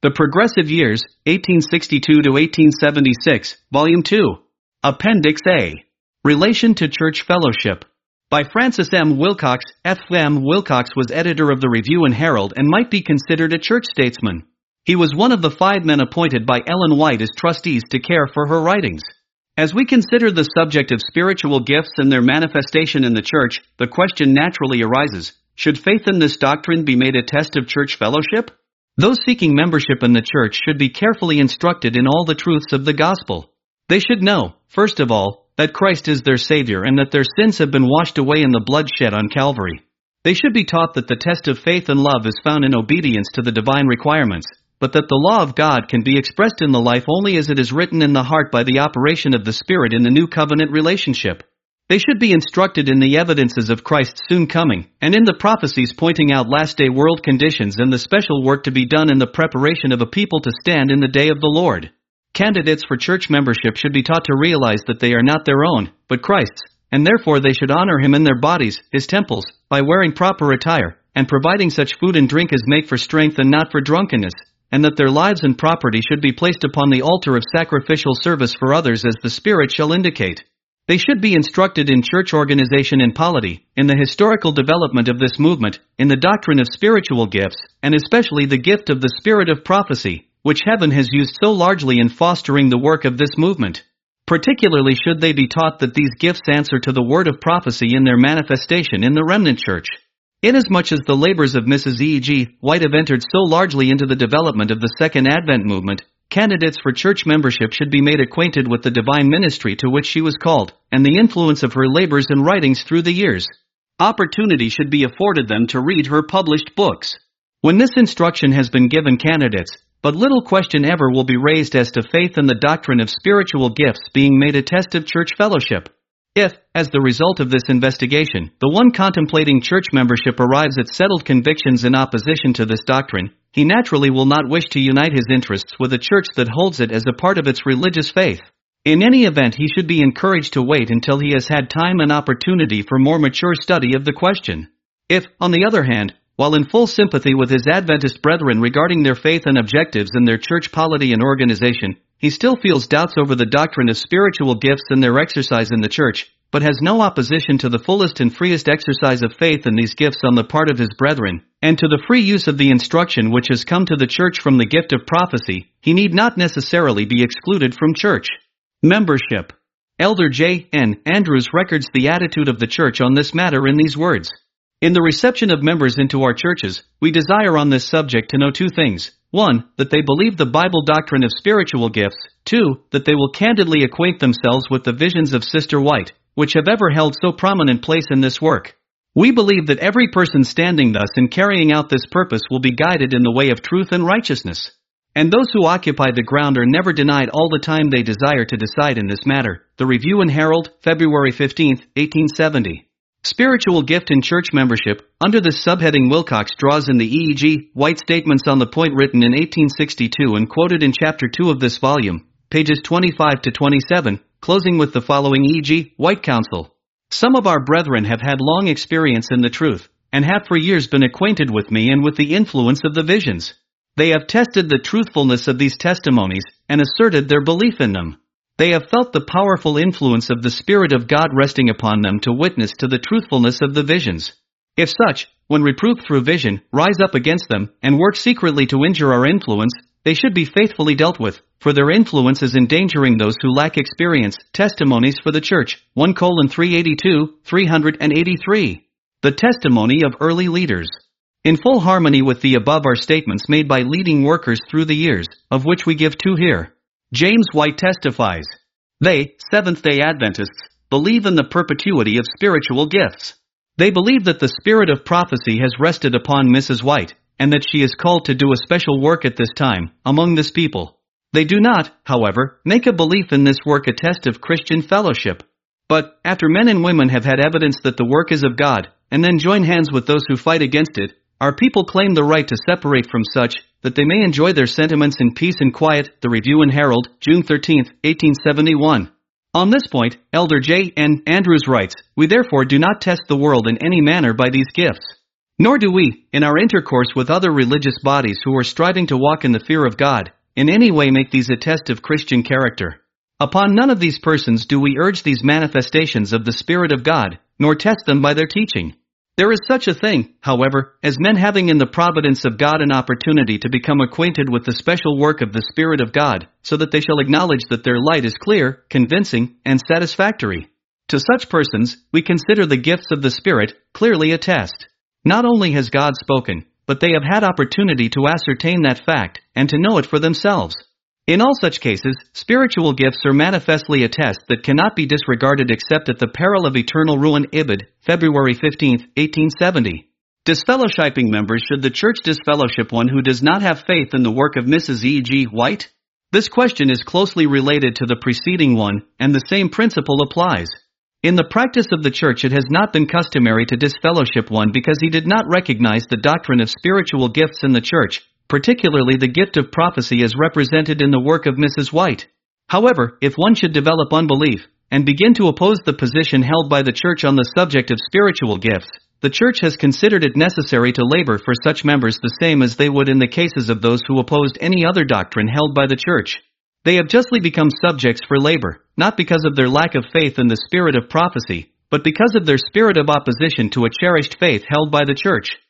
The Progressive Years, 1862 to 1876, Volume 2. Appendix A. Relation to Church Fellowship. By Francis M. Wilcox. F. M. Wilcox was editor of the Review and Herald and might be considered a church statesman. He was one of the 5 men appointed by Ellen White as trustees to care for her writings. As we consider the subject of spiritual gifts and their manifestation in the church, the question naturally arises, should faith in this doctrine be made a test of church fellowship? Those seeking membership in the church should be carefully instructed in all the truths of the gospel. They should know, first of all, that Christ is their Savior and that their sins have been washed away in the blood shed on Calvary. They should be taught that the test of faith and love is found in obedience to the divine requirements, but that the law of God can be expressed in the life only as it is written in the heart by the operation of the Spirit in the new covenant relationship. They should be instructed in the evidences of Christ's soon coming, and in the prophecies pointing out last-day world conditions and the special work to be done in the preparation of a people to stand in the day of the Lord. Candidates for church membership should be taught to realize that they are not their own, but Christ's, and therefore they should honor Him in their bodies, His temples, by wearing proper attire, and providing such food and drink as make for strength and not for drunkenness, and that their lives and property should be placed upon the altar of sacrificial service for others as the Spirit shall indicate. They should be instructed in church organization and polity, in the historical development of this movement, in the doctrine of spiritual gifts, and especially the gift of the spirit of prophecy, which heaven has used so largely in fostering the work of this movement. Particularly should they be taught that these gifts answer to the word of prophecy in their manifestation in the remnant church. Inasmuch as the labors of Mrs. E. G. White have entered so largely into the development of the Second Advent movement, candidates for church membership should be made acquainted with the divine ministry to which she was called, and the influence of her labors and writings through the years. Opportunity should be afforded them to read her published books. When this instruction has been given candidates, but little question ever will be raised as to faith and the doctrine of spiritual gifts being made a test of church fellowship. If, as the result of this investigation, the one contemplating church membership arrives at settled convictions in opposition to this doctrine, he naturally will not wish to unite his interests with a church that holds it as a part of its religious faith. In any event, he should be encouraged to wait until he has had time and opportunity for more mature study of the question. If, on the other hand, while in full sympathy with his Adventist brethren regarding their faith and objectives in their church polity and organization, he still feels doubts over the doctrine of spiritual gifts and their exercise in the church, but has no opposition to the fullest and freest exercise of faith in these gifts on the part of his brethren, and to the free use of the instruction which has come to the church from the gift of prophecy, he need not necessarily be excluded from church membership. Elder J. N. Andrews records the attitude of the church on this matter in these words. In the reception of members into our churches, we desire on this subject to know 2 things. 1. That they believe the Bible doctrine of spiritual gifts. 2. That they will candidly acquaint themselves with the visions of Sister White, which have ever held so prominent place in this work. We believe that every person standing thus in carrying out this purpose will be guided in the way of truth and righteousness. And those who occupy the ground are never denied all the time they desire to decide in this matter. The Review and Herald, February 15, 1870. Spiritual gift in church membership. Under this subheading, Wilcox draws in the E. G. White statements on the point written in 1862 and quoted in Chapter 2 of this volume, pages 25 to 27, closing with the following E. G. White counsel. Some of our brethren have had long experience in the truth, and have for years been acquainted with me and with the influence of the visions. They have tested the truthfulness of these testimonies, and asserted their belief in them. They have felt the powerful influence of the Spirit of God resting upon them to witness to the truthfulness of the visions. If such, when reproved through vision, rise up against them, and work secretly to injure our influence, they should be faithfully dealt with, for their influence is endangering those who lack experience. Testimonies for the Church, 1:382, 383. The testimony of early leaders. In full harmony with the above are statements made by leading workers through the years, of which we give 2 here. James White testifies. They, Seventh-day Adventists, believe in the perpetuity of spiritual gifts. They believe that the spirit of prophecy has rested upon Mrs. White, and that she is called to do a special work at this time, among this people. They do not, however, make a belief in this work a test of Christian fellowship. But, after men and women have had evidence that the work is of God, and then join hands with those who fight against it, our people claim the right to separate from such, that they may enjoy their sentiments in peace and quiet. The Review and Herald, June 13, 1871. On this point, Elder J. N. Andrews writes, we therefore do not test the world in any manner by these gifts. Nor do we, in our intercourse with other religious bodies who are striving to walk in the fear of God, in any way make these a test of Christian character. Upon none of these persons do we urge these manifestations of the Spirit of God, nor test them by their teaching. There is such a thing, however, as men having in the providence of God an opportunity to become acquainted with the special work of the Spirit of God, so that they shall acknowledge that their light is clear, convincing, and satisfactory. To such persons, we consider the gifts of the Spirit clearly a test. Not only has God spoken, but they have had opportunity to ascertain that fact, and to know it for themselves. In all such cases, spiritual gifts are manifestly a test that cannot be disregarded except at the peril of eternal ruin. Ibid, February 15, 1870. Disfellowshipping members. Should the church disfellowship one who does not have faith in the work of Mrs. E. G. White? This question is closely related to the preceding one, and the same principle applies. In the practice of the church it has not been customary to disfellowship one because he did not recognize the doctrine of spiritual gifts in the church, particularly the gift of prophecy as represented in the work of Mrs. White. However, if one should develop unbelief, and begin to oppose the position held by the church on the subject of spiritual gifts, the church has considered it necessary to labor for such members the same as they would in the cases of those who opposed any other doctrine held by the church. They have justly become subjects for labor, not because of their lack of faith in the spirit of prophecy, but because of their spirit of opposition to a cherished faith held by the church.